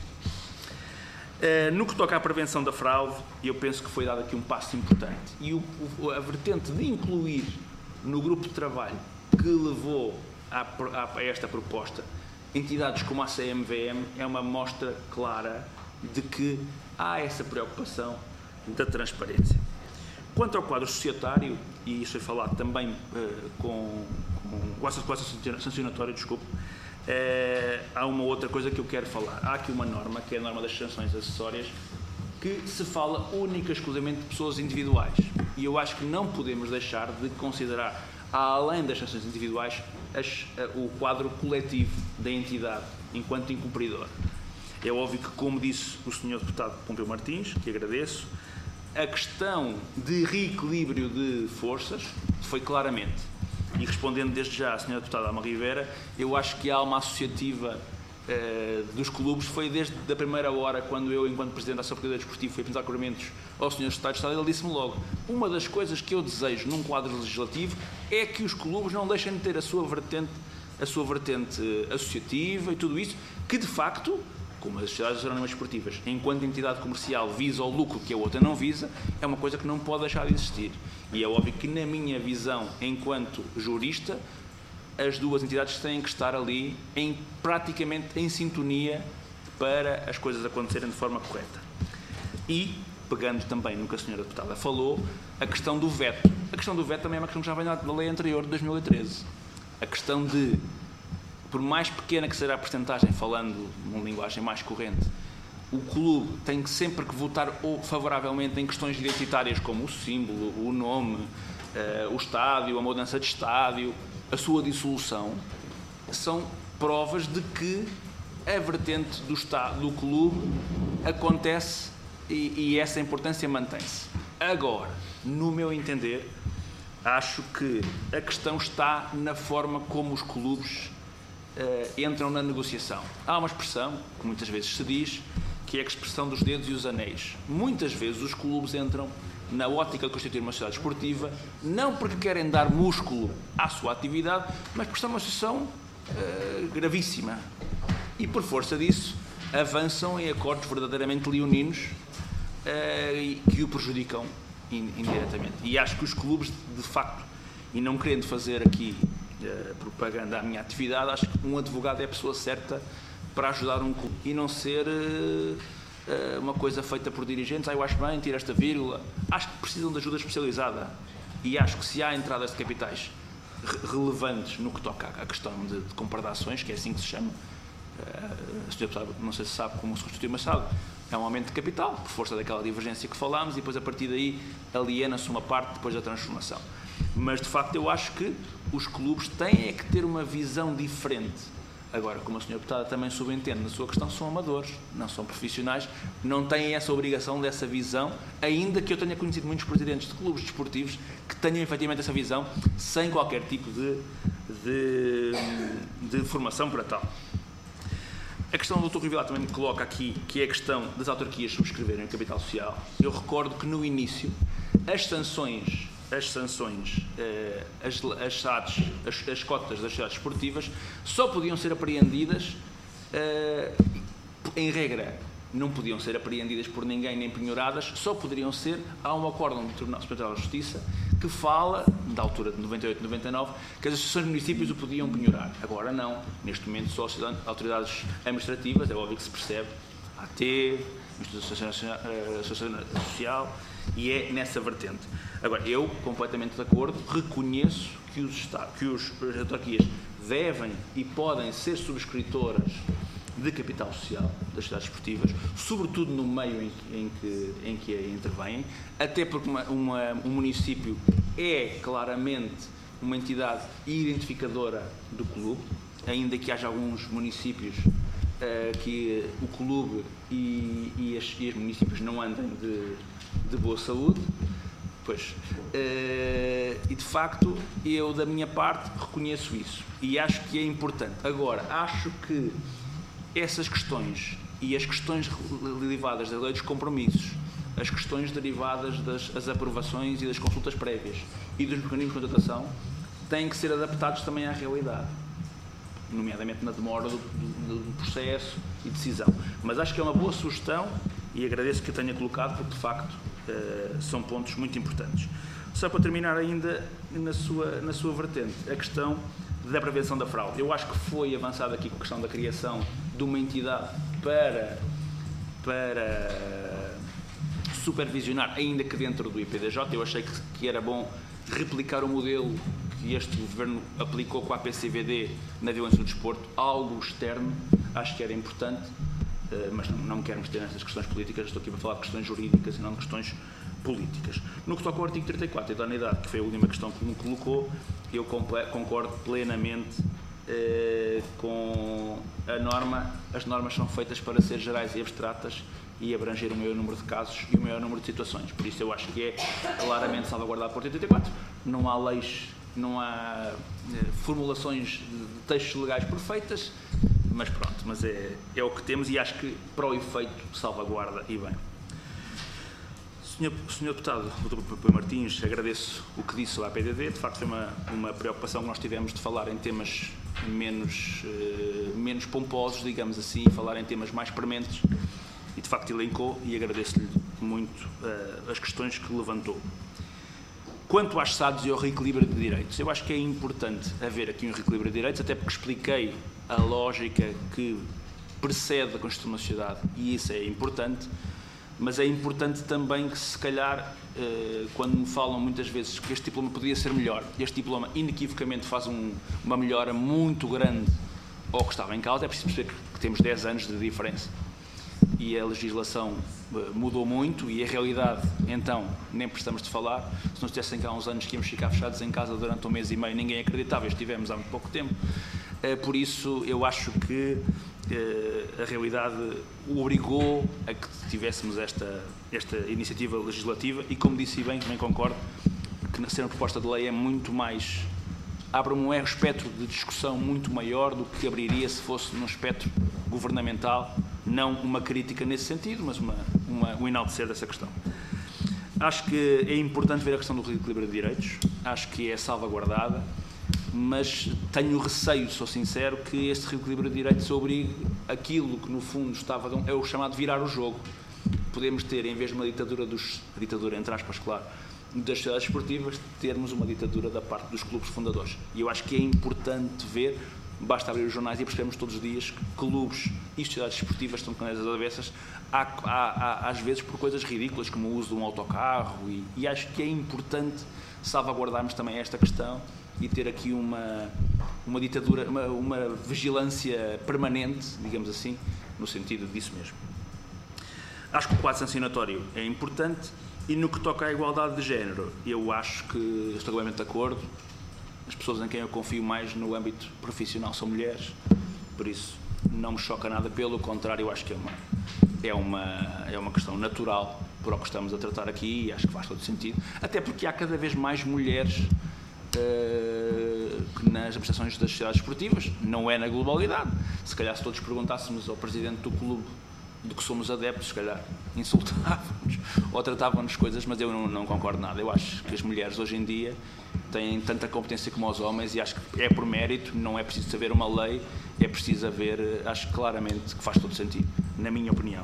Uh, no que toca à prevenção da fraude, eu penso que foi dado aqui um passo importante. E o, o, a vertente de incluir no grupo de trabalho que levou a, a, a esta proposta entidades como a C M V M é uma mostra clara de que há essa preocupação da transparência. Quanto ao quadro societário, e isso foi falado também uh, com, com, com essa sancionatória, desculpe, uh, há uma outra coisa que eu quero falar. Há aqui uma norma, que é a norma das sanções acessórias, que se fala única e exclusivamente de pessoas individuais. E eu acho que não podemos deixar de considerar, além das sanções individuais, as, uh, o quadro coletivo da entidade, enquanto incumpridor. É óbvio que, como disse o senhor deputado Pompeu Martins, que agradeço, a questão de reequilíbrio de forças foi claramente, e respondendo desde já à senhora deputada Alma Rivera, eu acho que a alma associativa eh, dos clubes foi desde a primeira hora, quando eu, enquanto Presidente da Associação Portuguesa Desportiva, fui apresentar cumprimentos ao senhor Secretário de Estado, ele disse-me logo, uma das coisas que eu desejo num quadro legislativo é que os clubes não deixem de ter a sua vertente, a sua vertente associativa e tudo isso, que de facto, como as sociedades anónimas esportivas, enquanto entidade comercial visa o lucro que a outra não visa, é uma coisa que não pode deixar de existir. E é óbvio que, na minha visão, enquanto jurista, as duas entidades têm que estar ali em, praticamente em sintonia para as coisas acontecerem de forma correta. E, pegando também no que a senhora deputada falou, a questão do veto. A questão do veto também é uma questão que já vem da lei anterior de dois mil e treze. A questão de, por mais pequena que seja a porcentagem, falando numa linguagem mais corrente, o clube tem que sempre que votar favoravelmente em questões identitárias como o símbolo, o nome, uh, o estádio, a mudança de estádio, a sua dissolução, são provas de que a vertente do, estado, do clube acontece e, e essa importância mantém-se. Agora, no meu entender, acho que a questão está na forma como os clubes Uh, entram na negociação. Há uma expressão, que muitas vezes se diz, que é a expressão dos dedos e os anéis. Muitas vezes os clubes entram na ótica de constituir uma sociedade esportiva, não porque querem dar músculo à sua atividade, mas porque estão numa situação uh, gravíssima. E por força disso, avançam em acordos verdadeiramente leoninos uh, que o prejudicam indiretamente. E acho que os clubes, de facto, e não querendo fazer aqui uh, propaganda à minha atividade, acho que um advogado é a pessoa certa para ajudar um clube e não ser uh, uh, uma coisa feita por dirigentes. Ah, eu acho bem, tira esta vírgula. Acho que precisam de ajuda especializada e acho que se há entradas de capitais re relevantes no que toca à questão de, de compra de ações, que é assim que se chama, uh, senhor deputado, não sei se sabe como se constitui uma sala, é um aumento de capital, por força daquela divergência que falámos, e depois a partir daí aliena-se uma parte depois da transformação. Mas de facto eu acho que os clubes têm é que ter uma visão diferente. Agora, como a senhora deputada também subentende na sua questão, são amadores, não são profissionais, não têm essa obrigação dessa visão, ainda que eu tenha conhecido muitos presidentes de clubes desportivos que tenham efetivamente essa visão sem qualquer tipo de, de, de formação para tal. A questão do doutor Rui Vilar também me coloca aqui, que é a questão das autarquias subscreverem o capital social. Eu recordo que no início as sanções, as sanções, eh, as, as, S A Ds, as, as cotas das sociedades esportivas só podiam ser apreendidas, eh, em regra, não podiam ser apreendidas por ninguém nem penhoradas, só poderiam ser, há um acórdão do Tribunal Superior da Justiça que fala, da altura de noventa e oito, noventa e nove, que as associações de municípios o podiam penhorar. Agora não, neste momento só as autoridades administrativas, é óbvio que se percebe, a AT, Instituto Social, e é nessa vertente. Agora, eu, completamente de acordo, reconheço que os, Estados, que os as autarquias devem e podem ser subscritoras de capital social das cidades esportivas, sobretudo no meio em que, em que, em que intervêm, até porque uma, uma, um município é claramente uma entidade identificadora do clube, ainda que haja alguns municípios uh, que o clube e, e, as, e os municípios não andem de, de boa saúde. Pois, uh, e de facto eu da minha parte reconheço isso e acho que é importante. Agora, acho que essas questões e as questões derivadas da lei dos compromissos, as questões derivadas das as aprovações e das consultas prévias e dos mecanismos de contratação têm que ser adaptados também à realidade, nomeadamente na demora do, do, do processo e decisão. Mas acho que é uma boa sugestão e agradeço que a tenha colocado porque de facto uh, são pontos muito importantes. Só para terminar ainda na sua, na sua vertente, a questão da prevenção da fraude. Eu acho que foi avançado aqui com a questão da criação de uma entidade para, para supervisionar, ainda que dentro do I P D J. Eu achei que, que era bom replicar o modelo que este Governo aplicou com a A P C V D na violência do desporto, algo externo, acho que era importante, mas não, não me quero meter nessas questões políticas, estou aqui para falar de questões jurídicas e não de questões políticas. No que toca ao artigo trinta e quatro, a idoneidade, que foi a última questão que me colocou, eu concordo plenamente eh, com a norma. As normas são feitas para ser gerais e abstratas e abranger o maior número de casos e o maior número de situações. Por isso eu acho que é claramente salvaguardado por trinta e quatro. Não há leis, não há eh, formulações de textos legais perfeitas, mas pronto, mas é, é o que temos e acho que para o efeito salvaguarda e bem. Senhor, senhor Deputado, doutor Martins, agradeço o que disse sobre a A P D D. De facto, foi uma, uma preocupação que nós tivemos de falar em temas menos, eh, menos pomposos, digamos assim, e falar em temas mais prementes. E, de facto, elencou e agradeço-lhe muito eh, as questões que levantou. Quanto às S A Ds e ao reequilíbrio de direitos, eu acho que é importante haver aqui um reequilíbrio de direitos, até porque expliquei a lógica que precede a construção da sociedade, e isso é importante. Mas é importante também que, se calhar, eh, quando me falam muitas vezes que este diploma podia ser melhor, este diploma inequivocamente faz um, uma melhora muito grande ao que estava em causa, é preciso perceber que, que temos dez anos de diferença e a legislação eh, mudou muito e a realidade, então, nem precisamos de falar. Se não estivessem cá há uns anos que íamos ficar fechados em casa durante um mês e meio, ninguém acreditava, estivemos há muito pouco tempo. Eh, por isso, eu acho que a realidade o obrigou a que tivéssemos esta, esta iniciativa legislativa e, como disse bem, também concordo que ser uma proposta de lei é muito mais, abre um espectro de discussão muito maior do que abriria se fosse num espectro governamental, não uma crítica nesse sentido, mas uma, uma, um enaltecer dessa questão. Acho que é importante ver a questão do reequilíbrio de direitos, acho que é salvaguardada, mas tenho receio, sou sincero, que este reequilíbrio de direitos obrigue aquilo que no fundo estava, é o chamado virar o jogo. podemos ter, em vez de uma ditadura dos, ditadura entre aspas, claro, das sociedades esportivas, termos uma ditadura da parte dos clubes fundadores. E eu acho que é importante ver, basta abrir os jornais e percebemos todos os dias que clubes e sociedades esportivas estão com as avessas, há, há, há, às vezes por coisas ridículas, como o uso de um autocarro, e, e acho que é importante salvaguardarmos também esta questão e ter aqui uma, uma ditadura, uma, uma vigilância permanente, digamos assim, no sentido disso mesmo. Acho que o quadro sancionatório é importante e no que toca à igualdade de género, eu acho que estou completamente de acordo. As pessoas em quem eu confio mais no âmbito profissional são mulheres, por isso não me choca nada, pelo contrário, eu acho que é uma, é uma, é uma questão natural para o que estamos a tratar aqui e acho que faz todo sentido, até porque há cada vez mais mulheres uh, nas administrações das sociedades esportivas, não é na globalidade. Se calhar se todos perguntássemos ao presidente do clube de que somos adeptos, se calhar insultávamos ou tratávamos coisas, mas eu não, não concordo nada. Eu acho que as mulheres hoje em dia têm tanta competência como os homens e acho que é por mérito, não é preciso haver uma lei, é preciso haver, acho claramente que faz todo sentido, na minha opinião.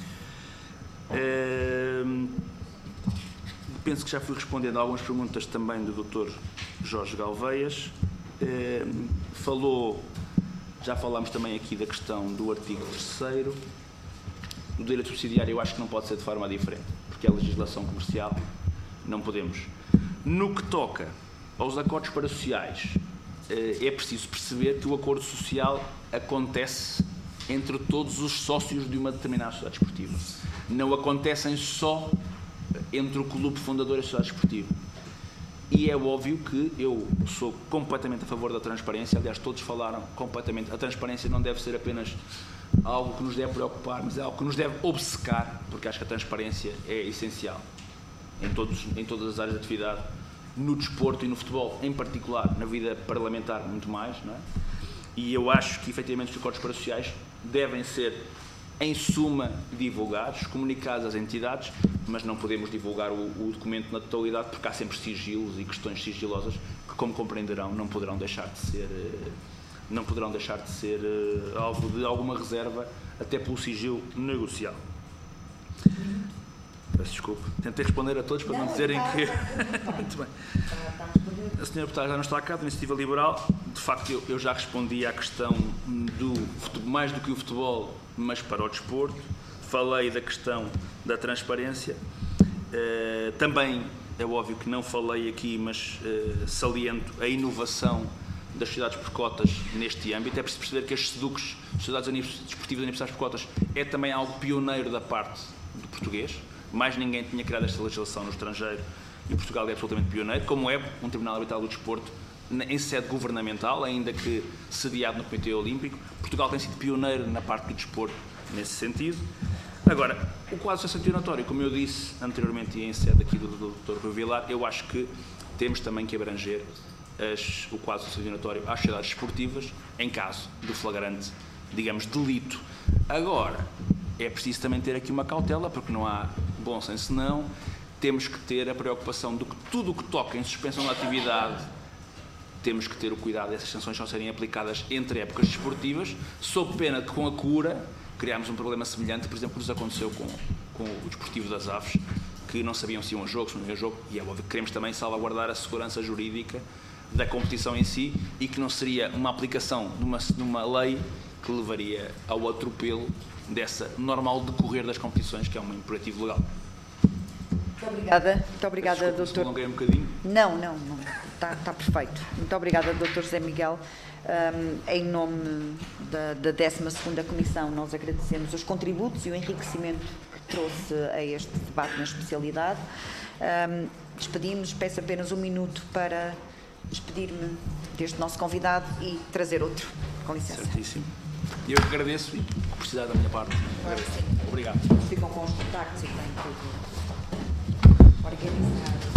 Uh, penso que já fui respondendo a algumas perguntas também do doutor Jorge Galveias. Uh, falou, já falámos também aqui da questão do artigo terceiro. O direito subsidiário eu acho que não pode ser de forma diferente, porque é legislação comercial, não podemos. No que toca aos acordos parasociais, é preciso perceber que o acordo social acontece entre todos os sócios de uma determinada sociedade esportiva. Não acontecem só entre o clube fundador e a sociedade esportiva. E é óbvio que eu sou completamente a favor da transparência, aliás, todos falaram completamente, a transparência não deve ser apenas algo que nos deve preocupar, mas é algo que nos deve obcecar, porque acho que a transparência é essencial em, todos, em todas as áreas de atividade, no desporto e no futebol, em particular, na vida parlamentar, muito mais, não é? E eu acho que, efetivamente, os acordos parasociais devem ser, em suma, divulgados, comunicados às entidades, mas não podemos divulgar o, o documento na totalidade, porque há sempre sigilos e questões sigilosas que, como compreenderão, não poderão deixar de ser... não poderão deixar de ser uh, alvo de alguma reserva, até pelo sigilo negocial. Peço desculpa. Tentei responder a todos para não, não dizerem está, que... Está, muito bem. A senhora deputada já não está cá, da Iniciativa Liberal. De facto, eu, eu já respondi à questão do futebol, mais do que o futebol, mas para o desporto. Falei da questão da transparência. Uh, também é óbvio que não falei aqui, mas uh, saliento a inovação das sociedades por cotas neste âmbito. É preciso perceber que as SEDUCs, Sociedades Desportivas Universitárias por Cotas, é também algo pioneiro da parte do português. Mais ninguém tinha criado esta legislação no estrangeiro e Portugal é absolutamente pioneiro, como é um Tribunal Arbitral do Desporto em sede governamental, ainda que sediado no Comitê Olímpico. Portugal tem sido pioneiro na parte do desporto nesse sentido. Agora, o quadro sancionatório, como eu disse anteriormente e em sede aqui do, do doutor Rui Vilar, eu acho que temos também que abranger As, o quadro sancionatório às sociedades esportivas em caso de flagrante, digamos, delito. Agora, é preciso também ter aqui uma cautela, porque não há bom senso não, temos que ter a preocupação de que tudo o que toca em suspensão da atividade, temos que ter o cuidado dessas sanções não serem aplicadas entre épocas desportivas, sob pena de, com a cura, criámos um problema semelhante, por exemplo, que nos aconteceu com, com o Desportivo das Aves, que não sabiam se iam a jogo, se não iam a jogo, e é óbvio que queremos também salvaguardar a segurança jurídica da competição em si e que não seria uma aplicação de uma, de uma lei que levaria ao atropelo dessa normal decorrer das competições, que é um imperativo legal. Muito obrigada. Muito obrigada, Desculpa, doutor. Se alonguei um bocadinho. Não, não, não. Está, está perfeito. Muito obrigada, doutor José Miguel. Um, em nome da, da décima segunda Comissão, nós agradecemos os contributos e o enriquecimento que trouxe a este debate na especialidade. Um, despedimos, peço apenas um minuto para despedir-me deste nosso convidado e trazer outro. Com licença. Certíssimo. Eu agradeço e precisar da minha parte. Claro que sim. Obrigado. Ficam com os contactos e têm tudo organizado.